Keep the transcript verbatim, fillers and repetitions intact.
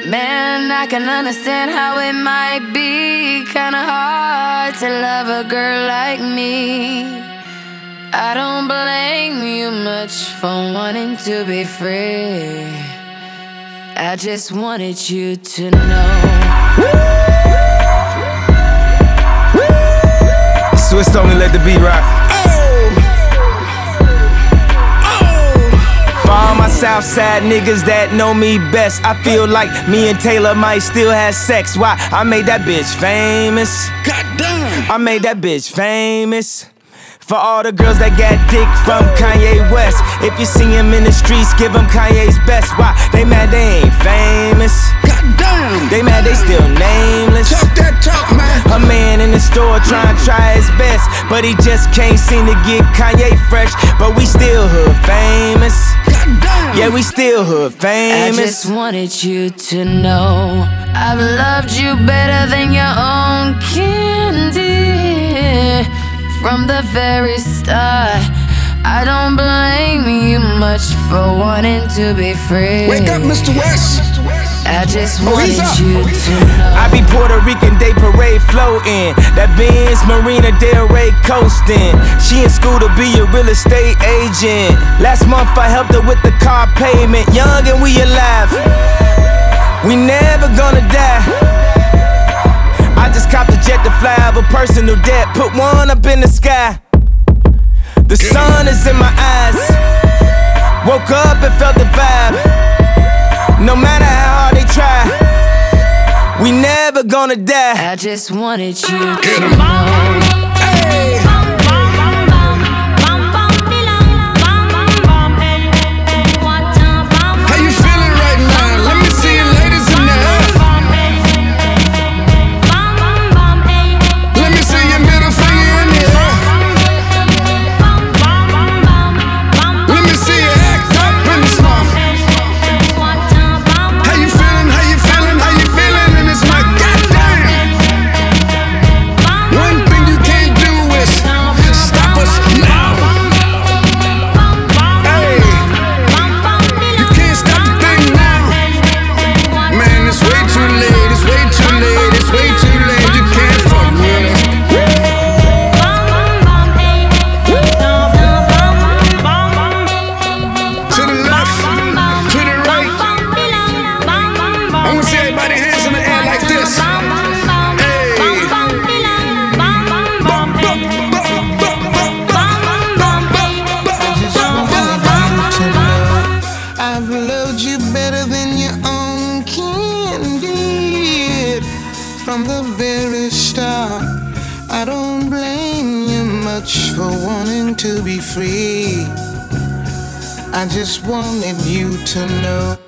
Man, I can understand how it might be kinda hard to love a girl like me. I don't blame you much for wanting to be free. I just wanted you to know. Swiss only let the beat rock. For all my Southside niggas that know me best, I feel like me and Taylor might still have sex. Why? I made that bitch famous. Goddamn! I made that bitch famous. For all the girls that got dick from Kanye West, if you see him in the streets, give him Kanye's best. Why? They mad they ain't famous. Goddamn! They mad they still nameless. Talk that talk, man. A man in the store trying to try his best, but he just can't seem to get Kanye fresh. But we still hood famous. Goddamn! Yeah, we still hood famous. I just wanted you to know I've loved you better than your own candy. From the very start, I don't blame you much for wanting to be free. Wake up, Mister West. I just Oh, wanted he's up. you to know. I be Puerto Rican Day Parade floating, that Benz Marina Del Rey coasting. She in school to be a real estate agent. Last month I helped her with the car payment. Young and we alive, we never gonna die. I just copped a jet to fly over personal debt. Put one up in the sky. The sun is in my eyes. Woke up and felt the vibe. No matter how hard they try, we never gonna die. I just wanted you to Get 'em. know. Hey. How you feeling right now? Let me see you ladies in the air. Let me see your middle finger in the air. Let me see you act up in the smoke. How you feeling? How you feeling? How you feeling in this mic? Goddamn! One thing you can't do is stop us now. Hey, you can't stop the thing now. Man, it's way too late. It's way too late. It's way too late. You can't fuck with us. To the left, to the right. I want to see everybody hands in the air like this. Hey. I've loved you better than your own candy. From the very start, I don't blame you much for wanting to be free. I just wanted you to know.